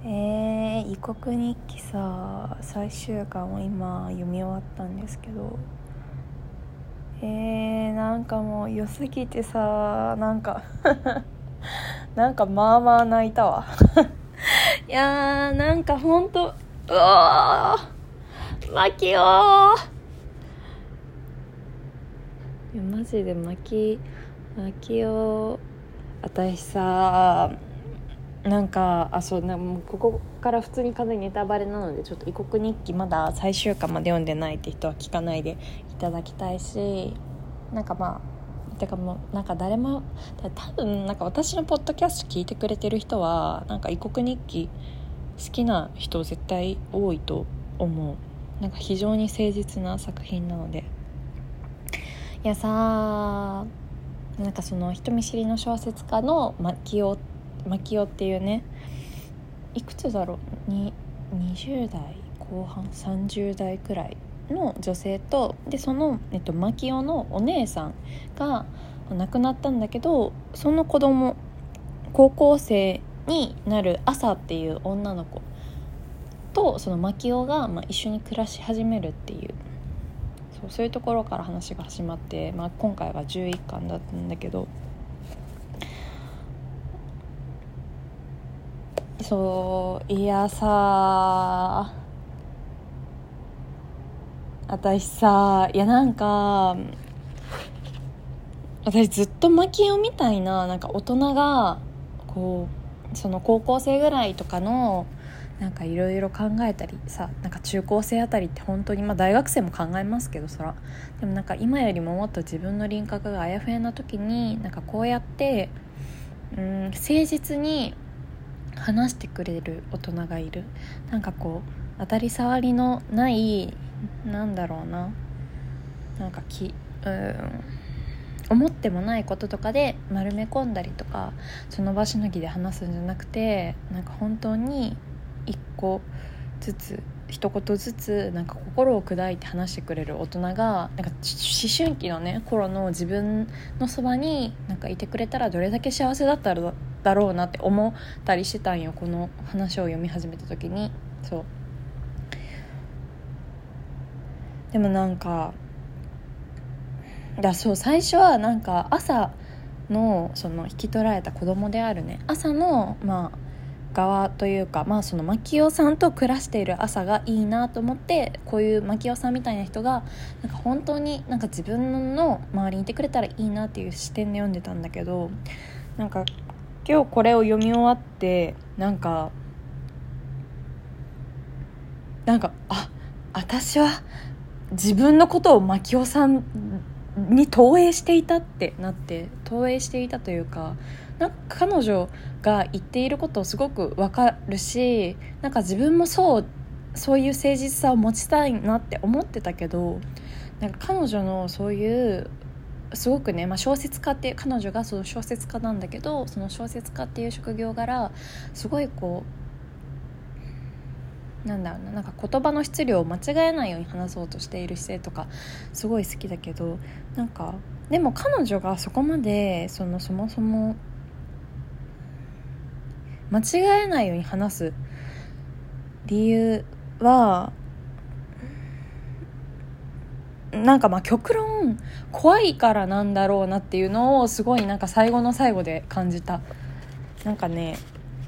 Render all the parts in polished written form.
異国日記さ、最終巻を今読み終わったんですけど、なんかもう良すぎてさ、なんかまあまあ泣いたわいやー、なんかほんと、うわー、マキオー、いやマジでマキオ、私さ、なんかもうここから普通に完全にネタバレなので、ちょっと異国日記まだ最終巻まで読んでないって人は聞かないでいただきたいし、なんかてかもうなんか誰も多分なんか私のポッドキャスト聞いてくれてる人はなんか異国日記好きな人絶対多いと思う。なんか非常に誠実な作品なので。いやさ、なんかその人見知りの小説家のマキオっていうね、いくつだろう、20代後半30代くらいの女性と、でその、マキオのお姉さんが亡くなったんだけど、その子供、高校生になる朝っていう女の子とそのマキオが、一緒に暮らし始めるっていう、そういうところから話が始まって、今回は11巻だったんだけど、いやさ、私さ、いやなんか私ずっとマキオみたいな、なんか大人がこうその高校生ぐらいとかのなんかいろいろ考えたりさ、なんか中高生あたりって本当に大学生も考えますけど、でもなんか今よりももっと自分の輪郭があやふやな時に、なんかこうやって誠実に話してくれる大人がいる。なんかこう当たり障りのない、なんだろうな、なんか思ってもないこととかで丸め込んだりとか、その場しのぎで話すんじゃなくて、なんか本当に一言ずつなんか心を砕いて話してくれる大人が、なんか思春期のね頃の自分のそばになんかいてくれたらどれだけ幸せだっただろうなって思ったりしてたんよ、この話を読み始めた時に。でもなんか最初はなんか朝のその引き取られた子供であるね、朝の側というか、そのマキオさんと暮らしている朝がいいなと思って、こういうマキオさんみたいな人がなんか本当になんか自分の周りにいてくれたらいいなっていう視点で読んでたんだけど、なんか今日これを読み終わって、なんか私は自分のことをマキオさんに投影していたってなって、投影していたというか、なんか彼女が言っていることをすごく分かるし、なんか自分もそういう誠実さを持ちたいなって思ってたけど、なんか彼女のそういうすごくね、小説家って、彼女がその小説家なんだけど、その小説家っていう職業柄すごいこうなんだろうな、なんか言葉の質量を間違えないように話そうとしている姿勢とかすごい好きだけど、なんかでも彼女がそこまでそもそも間違えないように話す理由は、なんか極論怖いからなんだろうなっていうのをすごいなんか最後の最後で感じた。なんかね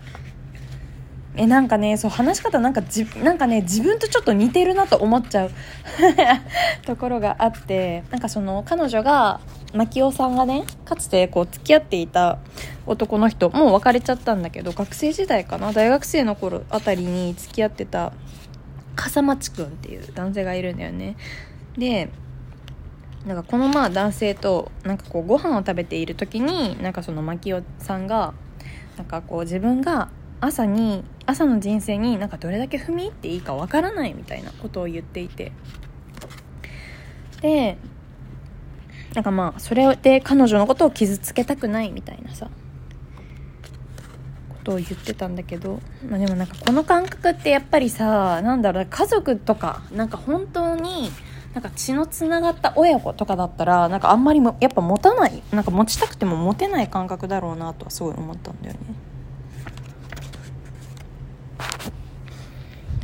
そう話し方なんか自分とちょっと似てるなと思っちゃうところがあって、なんかその彼女がマキオさんがね、かつてこう付き合っていた男の人、もう別れちゃったんだけど、学生時代かな、大学生の頃あたりに付き合ってた笠町くんっていう男性がいるんだよね。でなんかこの男性となんかこうご飯を食べている時に、なんかそのマキオさんがなんかこう自分が朝の人生になんかどれだけ踏み入っていいかわからないみたいなことを言っていて、でなんかそれで彼女のことを傷つけたくないみたいなことを言ってたんだけど、でもなんかこの感覚ってやっぱりなんだろう、家族とかなんか本当になんか血のつながった親子とかだったらなんかあんまりやっぱ持たない、なんか持ちたくても持てない感覚だろうなとはすごい思ったんだよね。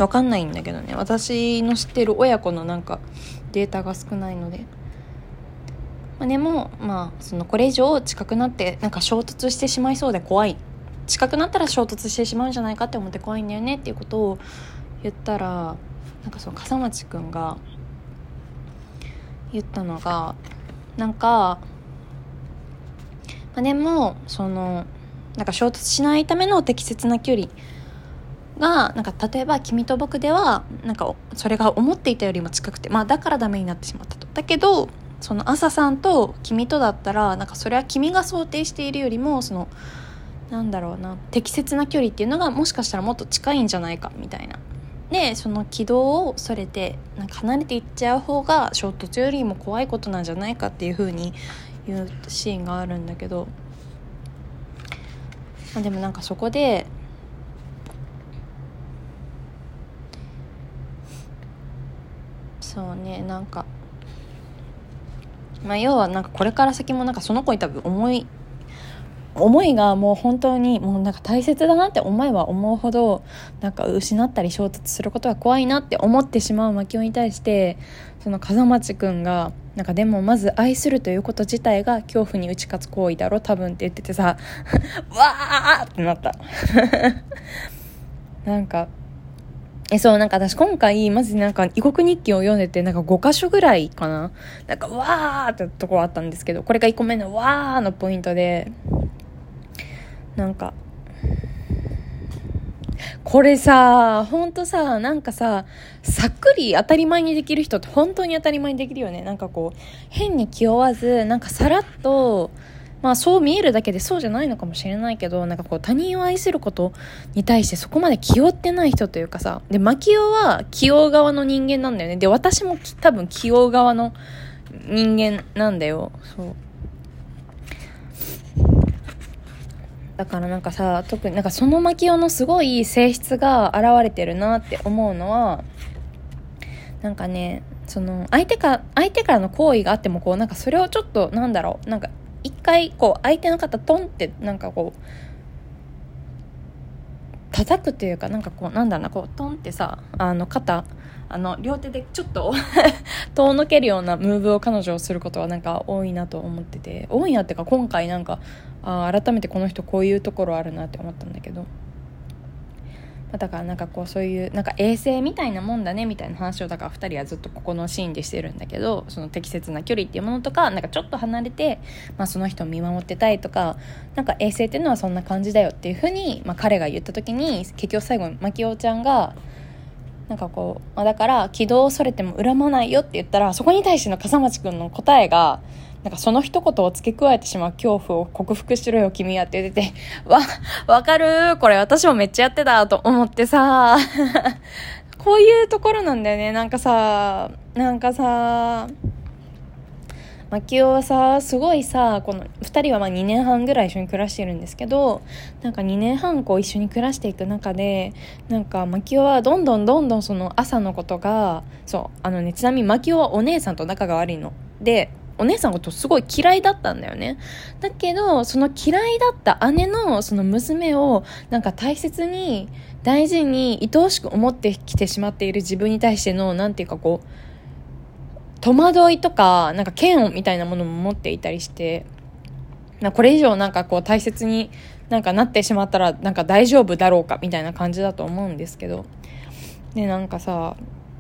わかんないんだけどね、私の知ってる親子のなんかデータが少ないので、でもそのこれ以上近くなってなんか衝突してしまいそうで怖い、近くなったら衝突してしまうんじゃないかって思って怖いんだよねっていうことを言ったら、なんかその笠町くんが言ったのがなんか、でもそのなんか衝突しないための適切な距離がなんか例えば君と僕ではなんかそれが思っていたよりも近くて、だからダメになってしまったと。だけどその朝さんと君とだったらなんかそれは君が想定しているよりもそのなんだろうな、適切な距離っていうのがもしかしたらもっと近いんじゃないかみたいな。でその軌道をそれてなんか離れていっちゃう方が衝突よりも怖いことなんじゃないかっていう風に言うシーンがあるんだけど、でもなんかそこでそうね、なんか要はなんかこれから先もなんかその子に多分思いがもう本当にもうなんか大切だなって思えば思うほどなんか失ったり衝突することが怖いなって思ってしまうマキオに対して、その風町くんがなんかでもまず愛するということ自体が恐怖に打ち勝つ行為だろ多分って言っててさわーってなったなんかそうなんか私今回まずなんか異国日記を読んでてなんか5箇所ぐらいかな、なんかわーってところあったんですけど、これが1個目のわーのポイントで、なんかこれさほんとさなんかささっくり当たり前にできる人って本当に当たり前にできるよね。なんかこう変に気負わずなんかさらっとそう見えるだけでそうじゃないのかもしれないけど、なんかこう他人を愛することに対してそこまで気負ってない人というかさ、でマキオは気負う側の人間なんだよね。で私も多分気負う側の人間なんだよ。そうだからなんかさ、特になんかそのマキオのすごい性質が現れてるなって思うのは、なんかね、その相手からの行為があってもこうなんかそれをちょっとなんだろう、なんか一回こう相手の肩トンってなんかこう叩くというか、なんかこうなんだろうな、こうトンってさ肩両手でちょっと遠のけるようなムーブを彼女をすることはなんか多いなと思ってて、多いなっていうか今回なんか改めてこの人こういうところあるなって思ったんだけど、だからなんかこうそういうなんか衛星みたいなもんだねみたいな話をだから2人はずっとここのシーンでしてるんだけど、その適切な距離っていうものとかなんかちょっと離れて、その人を見守ってたいとか、なんか衛星っていうのはそんな感じだよっていう風に、彼が言った時に結局最後にマキオちゃんがなんかこう、だから軌道をそれても恨まないよって言ったら、そこに対しての笠町くんの答えがなんかその一言を付け加えてしまう恐怖を克服しろよ君はって言ってて、わかる、これ私もめっちゃやってたと思ってさこういうところなんだよね。なんかさマキオはさすごいさ、この2人は2年半ぐらい一緒に暮らしてるんですけど、なんか2年半こう一緒に暮らしていく中で、なんかマキオはどんどんその朝のことがちなみにマキオはお姉さんと仲が悪いので、お姉さんのことすごい嫌いだったんだよね。だけどその嫌いだった姉のその娘をなんか大切に大事に愛おしく思ってきてしまっている自分に対してのなんていうかこう戸惑いとかなんか嫌悪みたいなものも持っていたりして、これ以上なんかこう大切になんかなってしまったらなんか大丈夫だろうかみたいな感じだと思うんですけど、でなんかさ、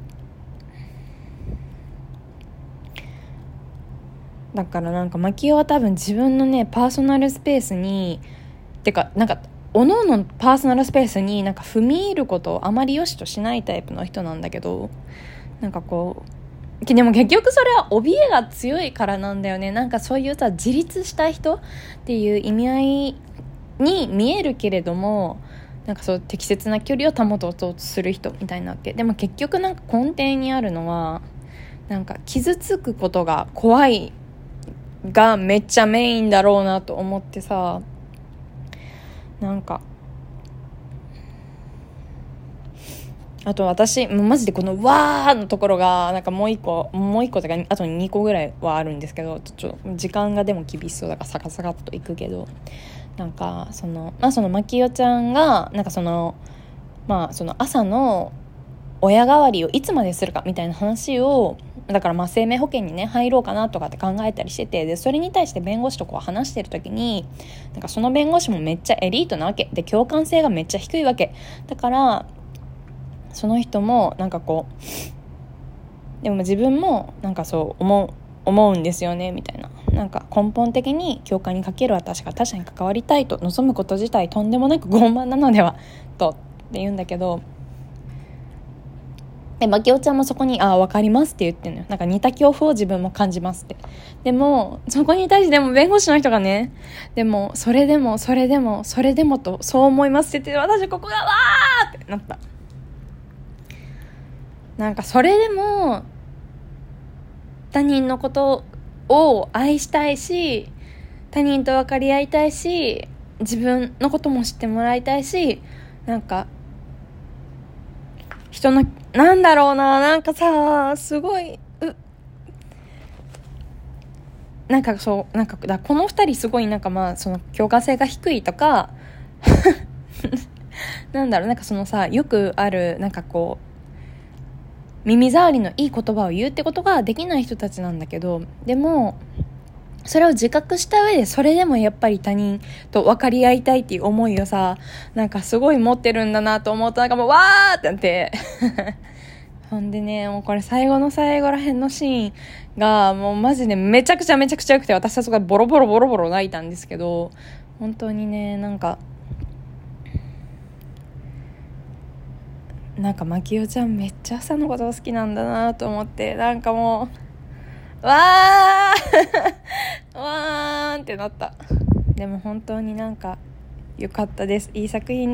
だからなんかマキオは多分自分のねパーソナルスペースにてかなんか各々のパーソナルスペースになんか踏み入ることをあまり良しとしないタイプの人なんだけど、なんかこうでも結局それは怯えが強いからなんだよね。なんかそういうさ自立した人っていう意味合いに見えるけれども、なんかそう適切な距離を保とうとする人みたいになって、でも結局なんか根底にあるのはなんか傷つくことが怖いがめっちゃメインだろうなと思ってさ、なんかあと私マジでこのわーのところがなんかもう一個とかあと2個ぐらいはあるんですけど、ちょっと時間がでも厳しそうだからサカサカっといくけど、なんかそのマキオちゃんがなんかその朝の親代わりをいつまでするかみたいな話を、だから生命保険にね入ろうかなとかって考えたりしてて、でそれに対して弁護士とこう話してる時に、なんかその弁護士もめっちゃエリートなわけで、共感性がめっちゃ低いわけだから、その人もなんかこう、でも自分もなんかそう思うんですよねみたいな、なんか根本的に教会にかける私が他者に関わりたいと望むこと自体とんでもなく傲慢なのではとって言うんだけど、でマキオちゃんもそこに分かりますって言ってるのよ。なんか似た恐怖を自分も感じますって。でもそこに対しても弁護士の人がね、でもそれでもとそう思いますって言って、私ここがわーってなった。なんかそれでも他人のことを愛したいし、他人と分かり合いたいし、自分のことも知ってもらいたいし、なんか人のなんだろうな、なんかさ、すごいなんかそうなんかだこの二人すごいなんかその共感性が低いとかなんだろう、なんかそのさ、よくあるなんかこう耳障りのいい言葉を言うってことができない人たちなんだけど、でもそれを自覚した上でそれでもやっぱり他人と分かり合いたいっていう思いをさ、なんかすごい持ってるんだなと思うと、なんかもうわーってなってほんでね、もうこれ最後の最後らへんのシーンがもうマジでめちゃくちゃ良くて、私はそこでボロボロ泣いたんですけど、本当にね、なんかマキオちゃんめっちゃ朝のこと好きなんだなと思って、なんかもうわーわーんってなった。でも本当になんか良かったです。いい作品